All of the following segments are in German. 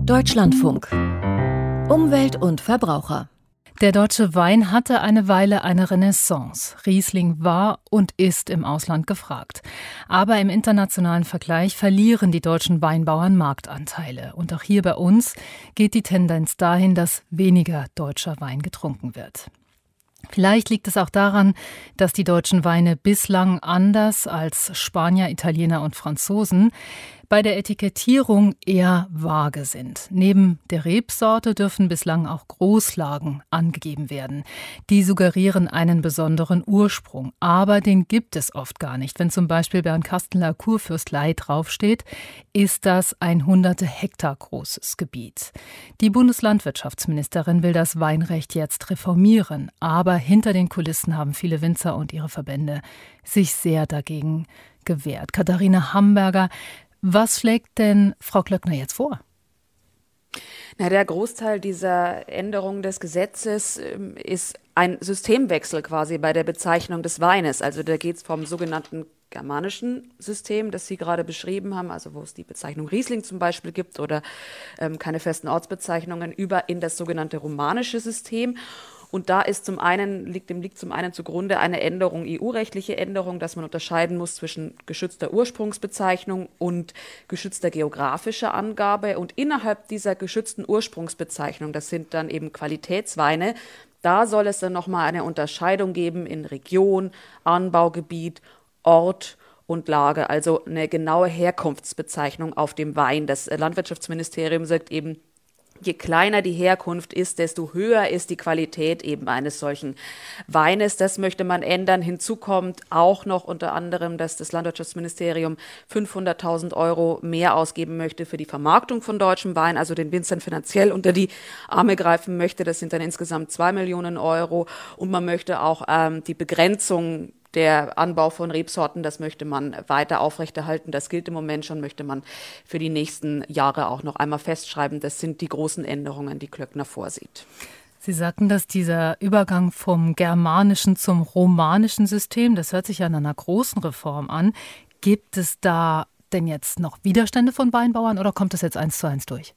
Deutschlandfunk. Umwelt und Verbraucher. Der deutsche Wein hatte eine Weile eine Renaissance. Riesling war und ist im Ausland gefragt. Aber im internationalen Vergleich verlieren die deutschen Weinbauern Marktanteile. Und auch hier bei uns geht die Tendenz dahin, dass weniger deutscher Wein getrunken wird. Vielleicht liegt es auch daran, dass die deutschen Weine bislang anders als Spanier, Italiener und Franzosen bei der Etikettierung eher vage sind. Neben der Rebsorte dürfen bislang auch Großlagen angegeben werden. Die suggerieren einen besonderen Ursprung, aber den gibt es oft gar nicht. Wenn zum Beispiel Bernkastel Kurfürstleih draufsteht, ist das ein hunderte Hektar großes Gebiet. Die Bundeslandwirtschaftsministerin will das Weinrecht jetzt reformieren, aber hinter den Kulissen haben viele Winzer und ihre Verbände sich sehr dagegen gewehrt. Katharina Hamberger, was schlägt denn Frau Klöckner jetzt vor? Der Großteil dieser Änderung des Gesetzes ist ein Systemwechsel quasi bei der Bezeichnung des Weines. Also da geht es vom sogenannten germanischen System, das Sie gerade beschrieben haben, also wo es die Bezeichnung Riesling zum Beispiel gibt oder keine festen Ortsbezeichnungen, über in das sogenannte romanische System. Und da liegt zum einen zugrunde eine Änderung, EU-rechtliche Änderung, dass man unterscheiden muss zwischen geschützter Ursprungsbezeichnung und geschützter geografischer Angabe. Und innerhalb dieser geschützten Ursprungsbezeichnung, das sind dann eben Qualitätsweine, da soll es dann nochmal eine Unterscheidung geben in Region, Anbaugebiet, Ort und Lage, also eine genaue Herkunftsbezeichnung auf dem Wein. Das Landwirtschaftsministerium sagt eben, je kleiner die Herkunft ist, desto höher ist die Qualität eben eines solchen Weines. Das möchte man ändern. Hinzu kommt auch noch unter anderem, dass das Landwirtschaftsministerium 500.000 € mehr ausgeben möchte für die Vermarktung von deutschem Wein, also den Winzern finanziell unter die Arme greifen möchte. Das sind dann insgesamt 2 Millionen €. Und man möchte auch die Begrenzung der Anbau von Rebsorten, das möchte man weiter aufrechterhalten. Das gilt im Moment schon, möchte man für die nächsten Jahre auch noch einmal festschreiben. Das sind die großen Änderungen, die Klöckner vorsieht. Sie sagten, dass dieser Übergang vom germanischen zum romanischen System, das hört sich ja an einer großen Reform an. Gibt es da denn jetzt noch Widerstände von Weinbauern oder kommt das jetzt 1:1 durch?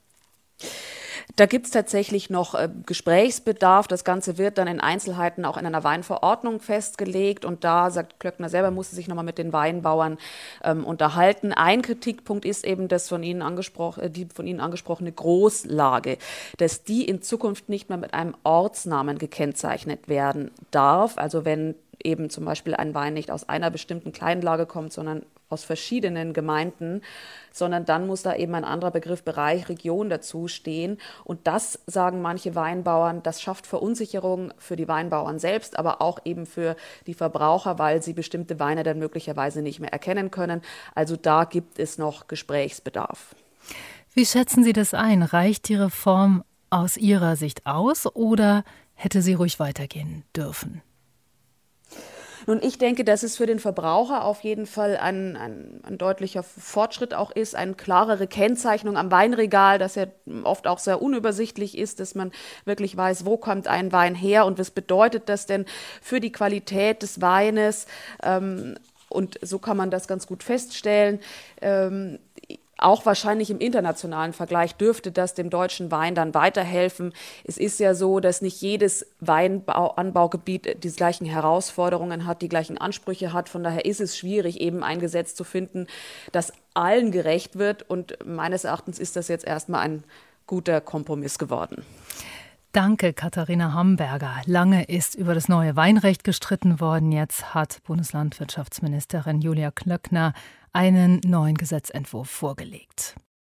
Da gibt es tatsächlich noch Gesprächsbedarf. Das Ganze wird dann in Einzelheiten auch in einer Weinverordnung festgelegt. Und da, sagt Klöckner selber, musste sich nochmal mit den Weinbauern unterhalten. Ein Kritikpunkt ist eben die von Ihnen angesprochene Großlage, dass die in Zukunft nicht mehr mit einem Ortsnamen gekennzeichnet werden darf. Also wenn eben zum Beispiel ein Wein nicht aus einer bestimmten Kleinlage kommt, sondern aus verschiedenen Gemeinden, sondern dann muss da eben ein anderer Begriff Bereich, Region dazu stehen. Und das, sagen manche Weinbauern, das schafft Verunsicherung für die Weinbauern selbst, aber auch eben für die Verbraucher, weil sie bestimmte Weine dann möglicherweise nicht mehr erkennen können. Also da gibt es noch Gesprächsbedarf. Wie schätzen Sie das ein? Reicht die Reform aus Ihrer Sicht aus oder hätte sie ruhig weitergehen dürfen? Nun, ich denke, dass es für den Verbraucher auf jeden Fall ein deutlicher Fortschritt auch ist, eine klarere Kennzeichnung am Weinregal, das ja oft auch sehr unübersichtlich ist, dass man wirklich weiß, wo kommt ein Wein her und was bedeutet das denn für die Qualität des Weines. Und so kann man das ganz gut feststellen. Auch wahrscheinlich im internationalen Vergleich dürfte das dem deutschen Wein dann weiterhelfen. Es ist ja so, dass nicht jedes Weinanbaugebiet die gleichen Herausforderungen hat, die gleichen Ansprüche hat. Von daher ist es schwierig, eben ein Gesetz zu finden, das allen gerecht wird. Und meines Erachtens ist das jetzt erstmal ein guter Kompromiss geworden. Danke, Katharina Hamberger. Lange ist über das neue Weinrecht gestritten worden. Jetzt hat Bundeslandwirtschaftsministerin Julia Klöckner einen neuen Gesetzentwurf vorgelegt.